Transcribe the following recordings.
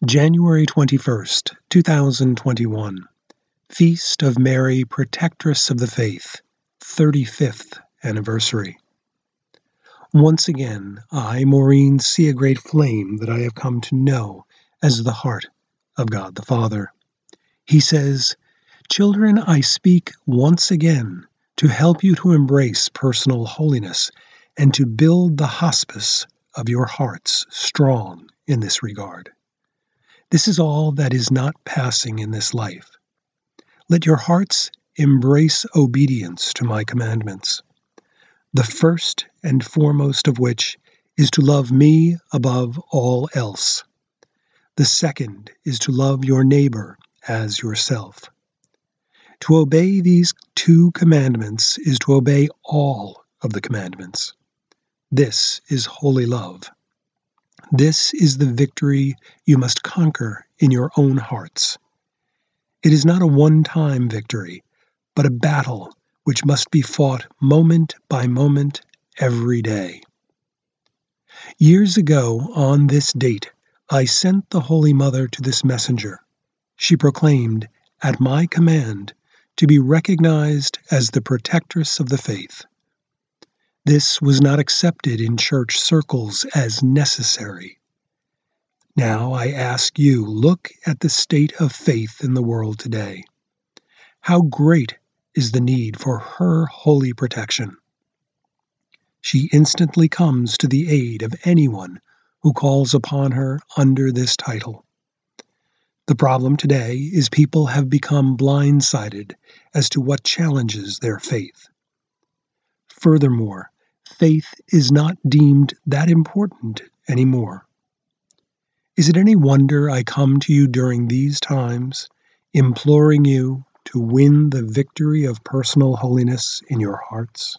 January 21st, 2021. Feast of Mary, Protectress of the Faith, 35th anniversary. Once again, I, Maureen, see a great flame that I have come to know as the heart of God the Father. He says, "Children, I speak once again to help you to embrace personal holiness and to build the hospice of your hearts strong in this regard. This is all that is not passing in this life. Let your hearts embrace obedience to my commandments, the first and foremost of which is to love me above all else. The second is to love your neighbor as yourself. To obey these two commandments is to obey all of the commandments. This is holy love. This is the victory you must conquer in your own hearts. It is not a one-time victory, but a battle which must be fought moment by moment every day. Years ago, on this date, I sent the Holy Mother to this messenger. She proclaimed, at my command, to be recognized as the protectress of the faith. This was not accepted in church circles as necessary. Now I ask you, look at the state of faith in the world today. How great is the need for her holy protection. She instantly comes to the aid of anyone who calls upon her under this title. The problem today is people have become blindsided as to what challenges their faith. Furthermore, faith is not deemed that important anymore. Is it any wonder I come to you during these times, imploring you to win the victory of personal holiness in your hearts?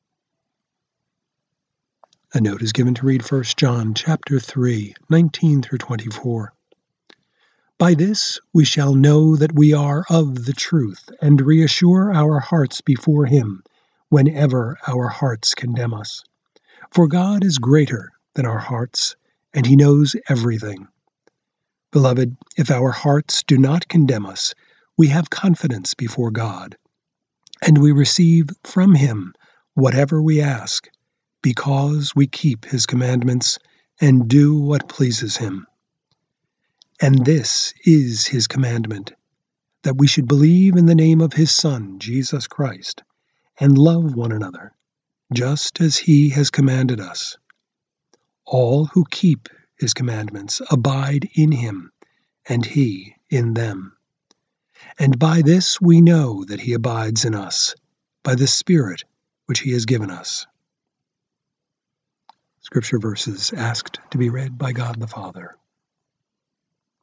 A note is given to read 1 John chapter 3, 19 through 24. By this we shall know that we are of the truth, and reassure our hearts before him whenever our hearts condemn us. For God is greater than our hearts, and he knows everything. Beloved, if our hearts do not condemn us, we have confidence before God, and we receive from him whatever we ask, because we keep his commandments and do what pleases him. And this is his commandment, that we should believe in the name of his Son, Jesus Christ, and love one another, just as he has commanded us. All who keep his commandments abide in him, and he in them. And by this we know that he abides in us, by the Spirit which he has given us. Scripture verses asked to be read by God the Father.